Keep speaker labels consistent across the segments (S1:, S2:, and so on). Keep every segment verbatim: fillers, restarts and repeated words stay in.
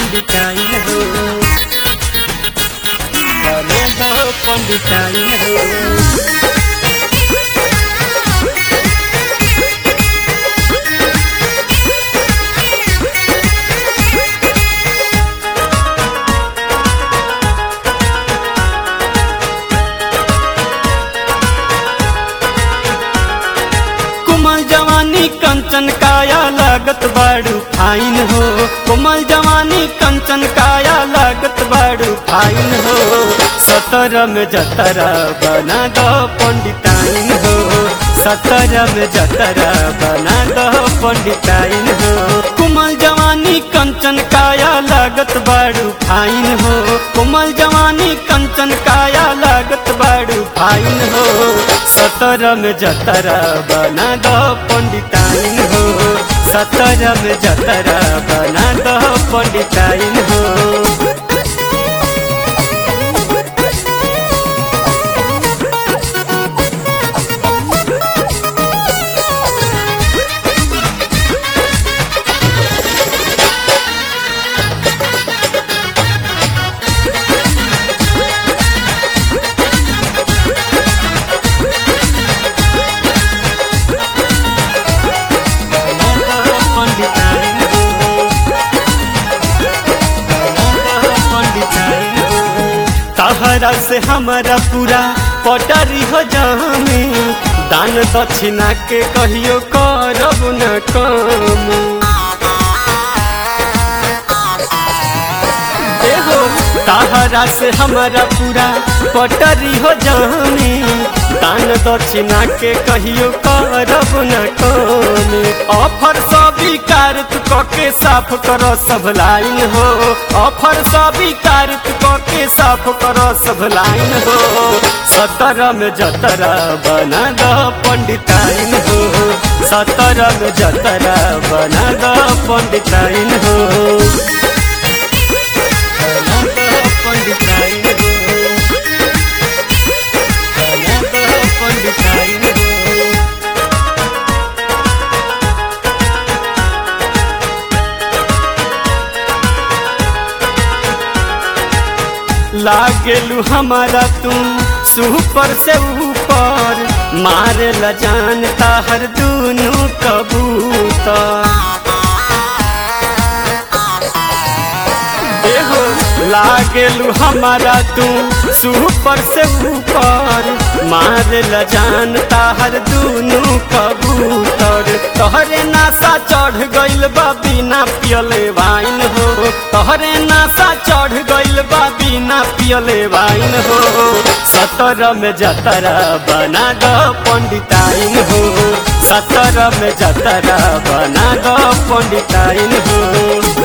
S1: पंडिताइन हो बना दो पंडिताइन हो। कोमल जवानी कंचन काया लागत बाड़ू फाइन हो। कोमल जवानी कंचन काया लागत बाड़ू फाइन हो। सतर में जतरा बना दो पंडिताइन हो। सतर में जतरा बना दो पंडिताइन हो। कोमल जवानी कंचन काया लागत बाड़ू फाइन हो। कोमल जवानी कंचन काया लागत बाड़ू फाइन हो। सतर में जतरा बना दो पंडिताइन हो। सतर में जतरा बना दो पंडिताइन हो। तहरा से हमारा पूरा पटरी हो जामे। दान दक्षिणा के कहियो करब न काम। देखो तहरा से हमारा पूरा पटरी हो जामे। दान दक्षिणा के कहियो करब न काम। ऑफर स्वीकार तू के साफ करो सब लाइन हो। ऑफर स्वीकार तू के साफ करो सब लाइन हो। सतर में जतरा बना दो पंडिताइन हो। सतर में जतरा बना दो पंडिताइन हो। बना दो पंडिताइन हो। बना दो पंडिताइन हो। लागेलू हमारा तुम सुपर से ऊपर। मारे ला जानता हर दूनों कबूतर। देखो लागेलू हमारा तुम सुपर से ऊपर। मारे ला जानता हर दूनों कबूतर। तोहरे नासा चढ़ गइल बा बिना पियले वाइन हो। तोहरे नासा चढ़ गइल बा बिना पियले वाइन हो। सतर में जतरा बना दो पंडिताइन हो। सतर में जतरा बना दो पंडिताइन हो।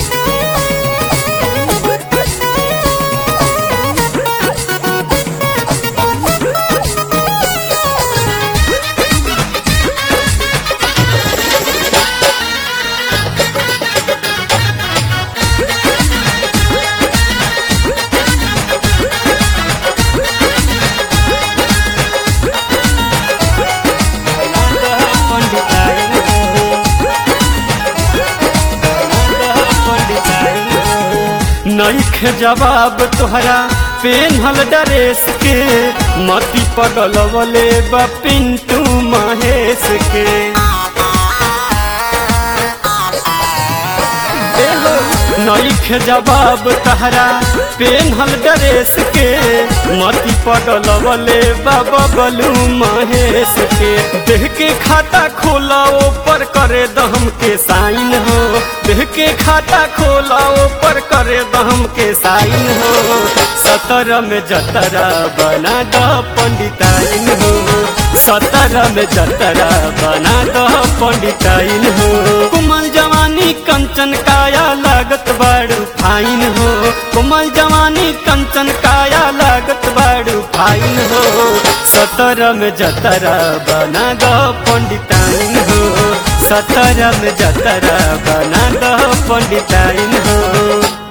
S1: नइखे जवाब तोहरा पेन्हल ड्रेस के। मती पगलवले बा पिंटू महेश के। नइखे जवाब तोहरा पेन्हल ड्रेस के। मती पगलवले बा बबलू महेश के। देह के खाता खोला ऊपर करे दहम के साइन हो। देह के खाता खोला ऊपर करे दहम के साइन हो। सतर में जतरा बना दो पंडिताइन हो। सतर में जतरा बना दो पंडिताइन हो। कोमल जवानी कंचन काया लागत बाड़ू फाइन हो। कोमल जवानी कंचन काया लागत बाड़ू फाइन हो। सतर में जतरा बना दो पंडिताइन हो। सतर में जतरा बना दो पंडिताइन हो।